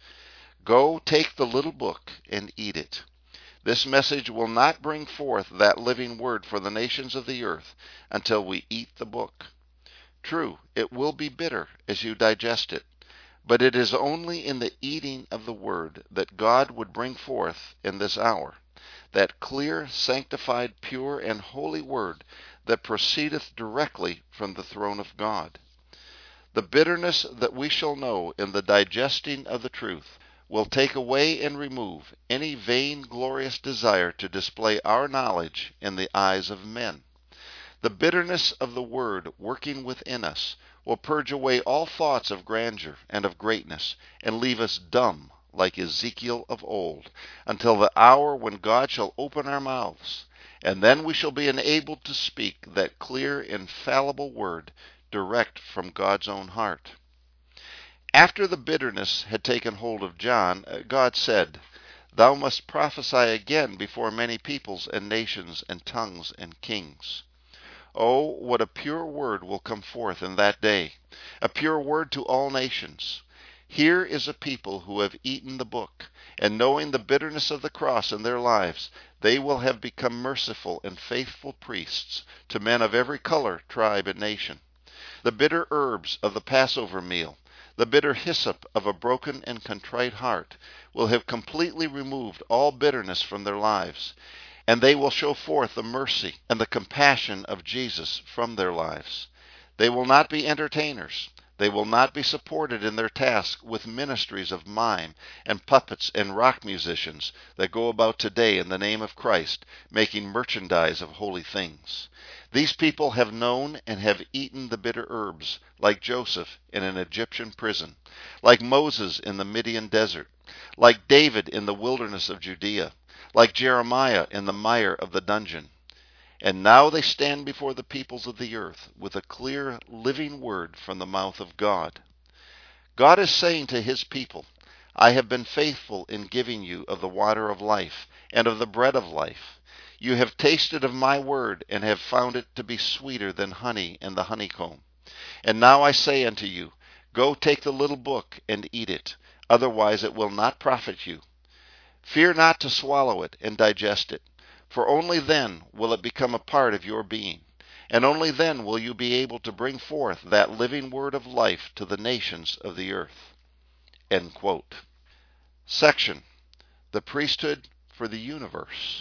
"Go take the little book and eat it." This message will not bring forth that living word for the nations of the earth until we eat the book. True, it will be bitter as you digest it, but it is only in the eating of the word that God would bring forth in this hour that clear, sanctified, pure, and holy word that proceedeth directly from the throne of God. The bitterness that we shall know in the digesting of the truth will take away and remove any vain, glorious desire to display our knowledge in the eyes of men. The bitterness of the Word working within us will purge away all thoughts of grandeur and of greatness, and leave us dumb, like Ezekiel of old, until the hour when God shall open our mouths, and then we shall be enabled to speak that clear, infallible word direct from God's own heart. After the bitterness had taken hold of John, God said, "Thou must prophesy again before many peoples and nations and tongues and kings." Oh, what a pure word will come forth in that day, a pure word to all nations. Here is a people who have eaten the book, and knowing the bitterness of the cross in their lives, they will have become merciful and faithful priests to men of every color, tribe, and nation. The bitter herbs of the Passover meal, the bitter hyssop of a broken and contrite heart, will have completely removed all bitterness from their lives, and they will show forth the mercy and the compassion of Jesus from their lives. They will not be entertainers. They will not be supported in their task with ministries of mime and puppets and rock musicians that go about today in the name of Christ, making merchandise of holy things. These people have known and have eaten the bitter herbs, like Joseph in an Egyptian prison, like Moses in the Midian desert, like David in the wilderness of Judea, like Jeremiah in the mire of the dungeon. And now they stand before the peoples of the earth with a clear, living word from the mouth of God. God is saying to his people, "I have been faithful in giving you of the water of life and of the bread of life. You have tasted of my word and have found it to be sweeter than honey and the honeycomb. And now I say unto you, go take the little book and eat it, otherwise it will not profit you. Fear not to swallow it and digest it, for only then will it become a part of your being, and only then will you be able to bring forth that living word of life to the nations of the earth." End quote. Section: The Priesthood for the Universe.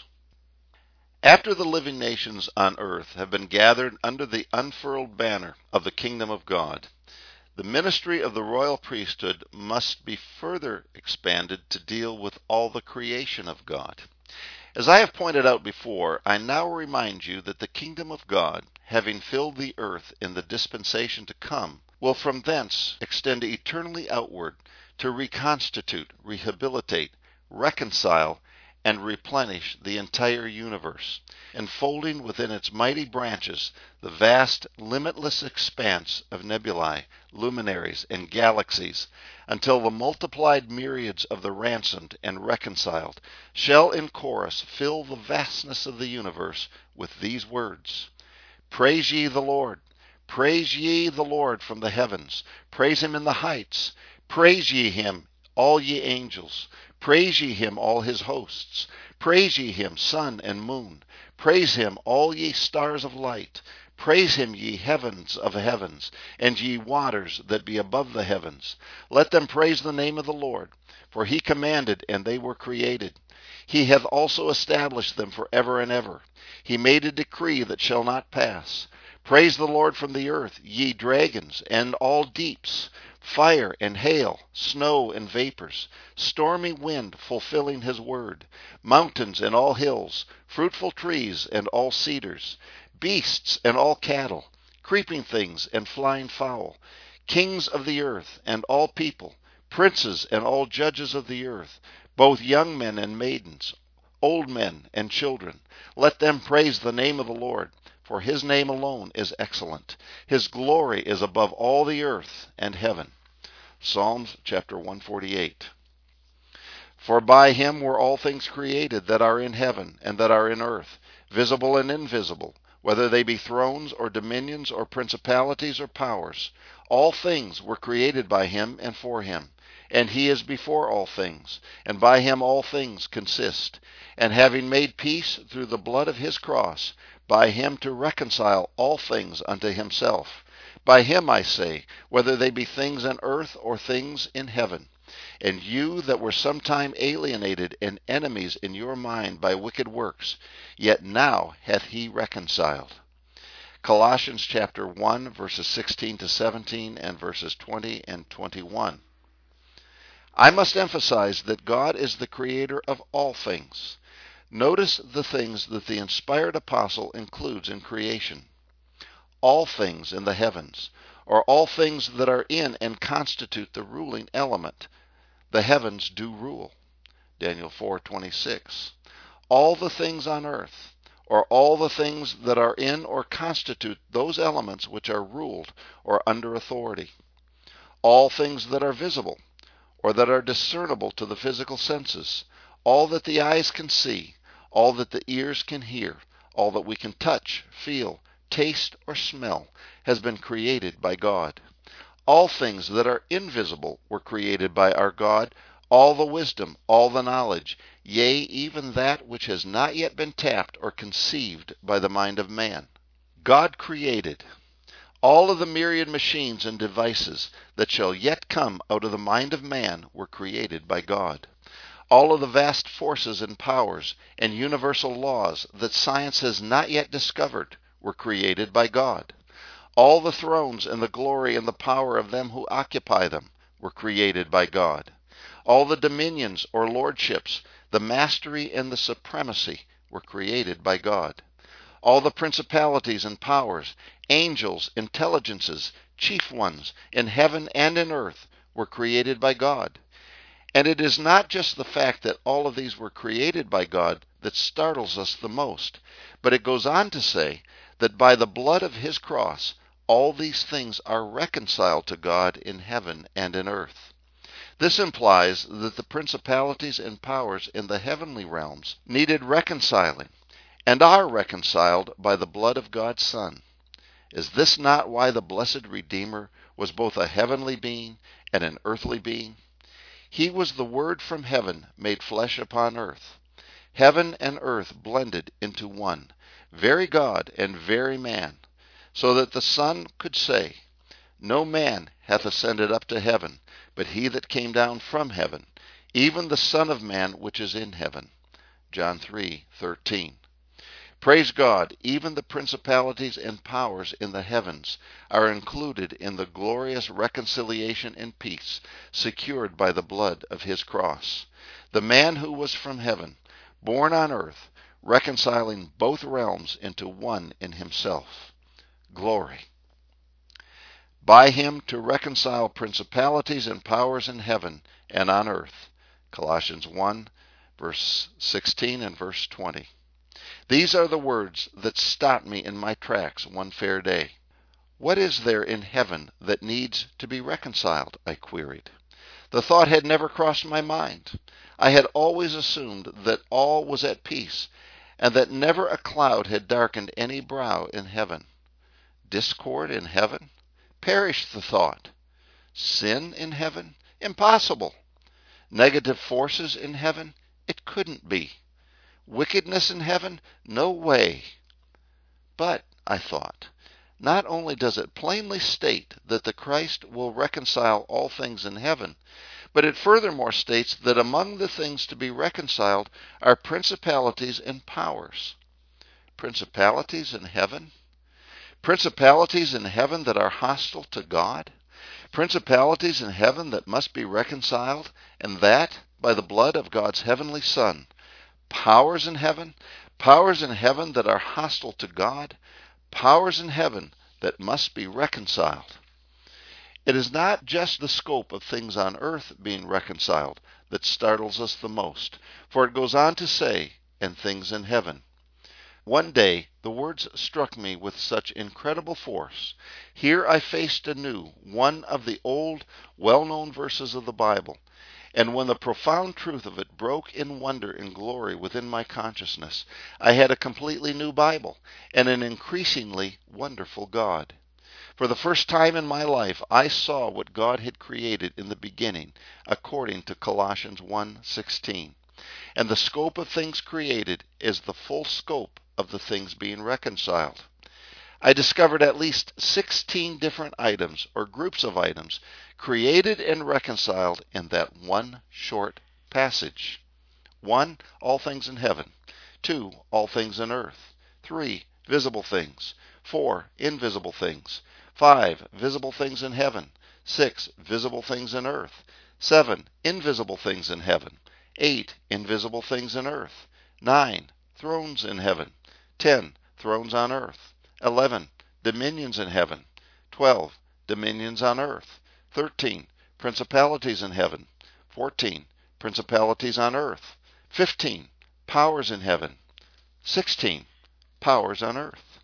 After the living nations on earth have been gathered under the unfurled banner of the kingdom of God, the ministry of the royal priesthood must be further expanded to deal with all the creation of God. As I have pointed out before, I now remind you that the kingdom of God, having filled the earth in the dispensation to come, will from thence extend eternally outward to reconstitute, rehabilitate, reconcile, and replenish the entire universe, enfolding within its mighty branches the vast, limitless expanse of nebulae, luminaries, and galaxies, until the multiplied myriads of the ransomed and reconciled shall in chorus fill the vastness of the universe with these words: "Praise ye the Lord! Praise ye the Lord from the heavens! Praise him in the heights! Praise ye him, all ye angels! Praise ye him, all his hosts! Praise ye him, sun and moon! Praise him, all ye stars of light! Praise him, ye heavens of heavens, and ye waters that be above the heavens! Let them praise the name of the Lord, for he commanded, and they were created. He hath also established them for ever and ever. He made a decree that shall not pass. Praise the Lord from the earth, ye dragons, and all deeps, fire and hail, snow and vapors, stormy wind fulfilling his word, mountains and all hills, fruitful trees and all cedars, beasts and all cattle, creeping things and flying fowl, kings of the earth and all people, princes and all judges of the earth, both young men and maidens, old men and children. Let them praise the name of the Lord, for his name alone is excellent. His glory is above all the earth and heaven. Psalms chapter one forty-eight. For by him were all things created that are in heaven and that are in earth, visible and invisible, whether they be thrones or dominions or principalities or powers. All things were created by him and for him. And he is before all things, and by him all things consist. And having made peace through the blood of his cross, by him to reconcile all things unto himself. By him, I say, whether they be things in earth or things in heaven. And you that were sometime alienated and enemies in your mind by wicked works, yet now hath he reconciled. Colossians chapter one, verses sixteen to seventeen, and verses twenty and twenty-one. I must emphasize that God is the creator of all things. Notice the things that the inspired apostle includes in creation. All things in the heavens, or all things that are in and constitute the ruling element. The heavens do rule. Daniel four twenty-six. All the things on earth, or all the things that are in or constitute those elements which are ruled or under authority. All things that are visible, or that are discernible to the physical senses, all that the eyes can see, all that the ears can hear, all that we can touch, feel, taste, or smell, has been created by God. All things that are invisible were created by our God, all the wisdom, all the knowledge, yea, even that which has not yet been tapped or conceived by the mind of man. God created all of the myriad machines and devices that shall yet come out of the mind of man were created by God. All of the vast forces and powers and universal laws that science has not yet discovered were created by God. All the thrones and the glory and the power of them who occupy them were created by God. All the dominions or lordships, the mastery and the supremacy were created by God. All the principalities and powers, angels, intelligences, chief ones, in heaven and in earth, were created by God. And it is not just the fact that all of these were created by God that startles us the most, but it goes on to say that by the blood of his cross, all these things are reconciled to God in heaven and in earth. This implies that the principalities and powers in the heavenly realms needed reconciling, and are reconciled by the blood of God's Son. Is this not why the blessed Redeemer was both a heavenly being and an earthly being? He was the Word from heaven made flesh upon earth. Heaven and earth blended into one, very God and very man, so that the Son could say, "No man hath ascended up to heaven, but he that came down from heaven, even the Son of Man which is in heaven." John three thirteen. Praise God, even the principalities and powers in the heavens are included in the glorious reconciliation and peace secured by the blood of his cross. The man who was from heaven, born on earth, reconciling both realms into one in himself. Glory. By him to reconcile principalities and powers in heaven and on earth. Colossians one, verse sixteen and verse twenty. These are the words that stopped me in my tracks one fair day. What is there in heaven that needs to be reconciled? I queried. The thought had never crossed my mind. I had always assumed that all was at peace, and that never a cloud had darkened any brow in heaven. Discord in heaven? Perish the thought. Sin in heaven? Impossible. Negative forces in heaven? It couldn't be. Wickedness in heaven? No way. But, I thought, not only does it plainly state that the Christ will reconcile all things in heaven, but it furthermore states that among the things to be reconciled are principalities and powers. Principalities in heaven? Principalities in heaven that are hostile to God? Principalities in heaven that must be reconciled, and that by the blood of God's heavenly Son. Powers in heaven, powers in heaven that are hostile to God, powers in heaven that must be reconciled. It is not just the scope of things on earth being reconciled that startles us the most, for it goes on to say, and things in heaven. One day, the words struck me with such incredible force. Here I faced anew one of the old, well-known verses of the Bible, and when the profound truth of it broke in wonder and glory within my consciousness, I had a completely new Bible and an increasingly wonderful God. For the first time in my life, I saw what God had created in the beginning, according to Colossians one sixteen. And the scope of things created is the full scope of the things being reconciled. I discovered at least sixteen different items or groups of items created and reconciled in that one short passage. One, all things in heaven. Two, all things in earth. Three, visible things. Four, invisible things. Five, visible things in heaven. Six, visible things in earth. seven. Invisible things in heaven. eight. Invisible things in earth. nine. Thrones in heaven. ten. Thrones on earth. eleven. Dominions in heaven. twelve. Dominions on earth. thirteen. Principalities in heaven. fourteen. Principalities on earth. fifteen. Powers in heaven. sixteen. Powers on earth.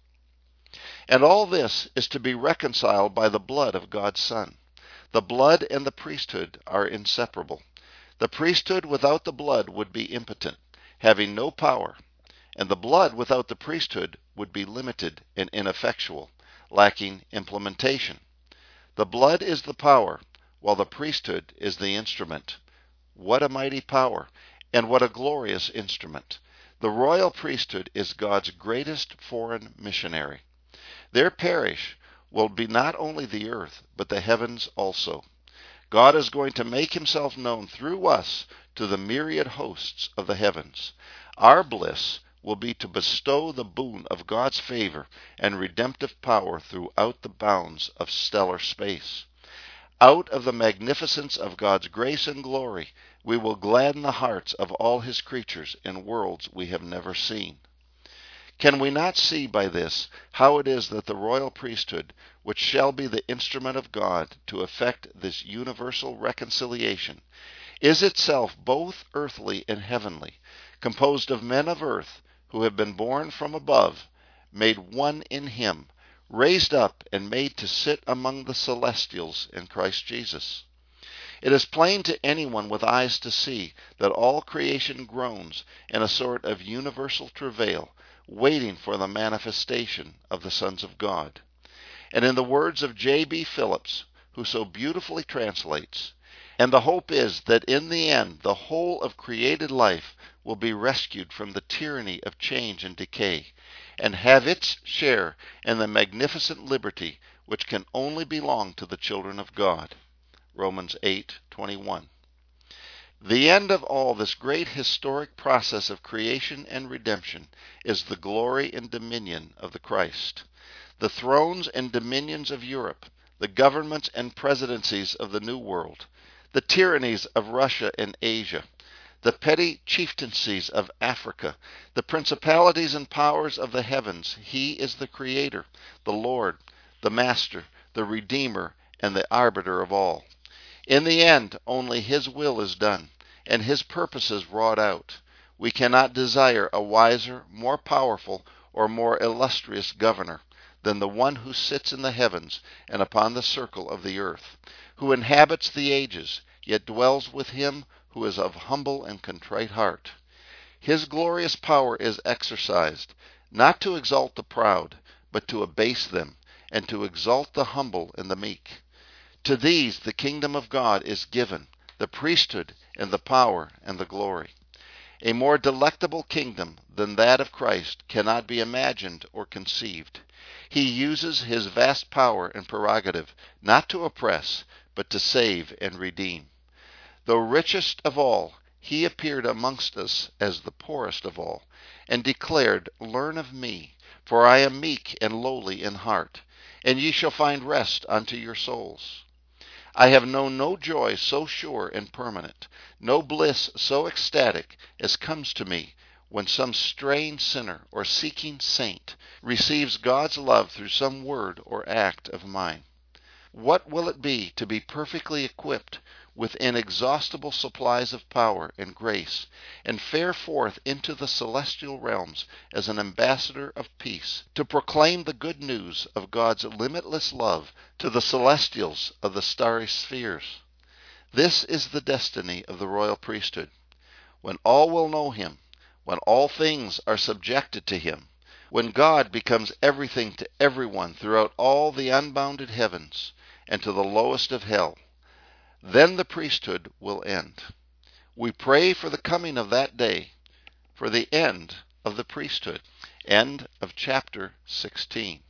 And all this is to be reconciled by the blood of God's Son. The blood and the priesthood are inseparable. The priesthood without the blood would be impotent, having no power, and the blood without the priesthood would be limited and ineffectual, lacking implementation. The blood is the power, while the priesthood is the instrument. What a mighty power, and what a glorious instrument! The royal priesthood is God's greatest foreign missionary. Their parish will be not only the earth, but the heavens also. God is going to make himself known through us to the myriad hosts of the heavens. Our bliss will be to bestow the boon of God's favor and redemptive power throughout the bounds of stellar space. Out of the magnificence of God's grace and glory, we will gladden the hearts of all his creatures in worlds we have never seen. Can we not see by this how it is that the royal priesthood, which shall be the instrument of God to effect this universal reconciliation, is itself both earthly and heavenly, composed of men of earth who have been born from above, made one in him, raised up and made to sit among the celestials in Christ Jesus? It is plain to anyone with eyes to see that all creation groans in a sort of universal travail, waiting for the manifestation of the sons of God. And in the words of J B Phillips, who so beautifully translates, and the hope is that in the end the whole of created life will be rescued from the tyranny of change and decay, and have its share in the magnificent liberty which can only belong to the children of God. Romans eight twenty-one. The end of all this great historic process of creation and redemption is the glory and dominion of the Christ. The thrones and dominions of Europe, the governments and presidencies of the New World, the tyrannies of Russia and Asia, the petty chieftaincies of Africa, the principalities and powers of the heavens, he is the Creator, the Lord, the Master, the Redeemer, and the Arbiter of all. In the end, only his will is done, and his purposes wrought out. We cannot desire a wiser, more powerful, or more illustrious governor than the one who sits in the heavens and upon the circle of the earth, who inhabits the ages, yet dwells with him who is of humble and contrite heart. His glorious power is exercised, not to exalt the proud, but to abase them, and to exalt the humble and the meek. To these the kingdom of God is given, the priesthood and the power and the glory. A more delectable kingdom than that of Christ cannot be imagined or conceived. He uses his vast power and prerogative not to oppress, but to save and redeem. Though richest of all, he appeared amongst us as the poorest of all, and declared, "Learn of me, for I am meek and lowly in heart, and ye shall find rest unto your souls." I have known no joy so sure and permanent, no bliss so ecstatic as comes to me when some straying sinner or seeking saint receives God's love through some word or act of mine. What will it be to be perfectly equipped with inexhaustible supplies of power and grace, and fare forth into the celestial realms as an ambassador of peace, to proclaim the good news of God's limitless love to the celestials of the starry spheres? This is the destiny of the royal priesthood. When all will know him, when all things are subjected to him, when God becomes everything to everyone throughout all the unbounded heavens and to the lowest of hell, then the priesthood will end. We pray for the coming of that day, for the end of the priesthood. End of chapter sixteen.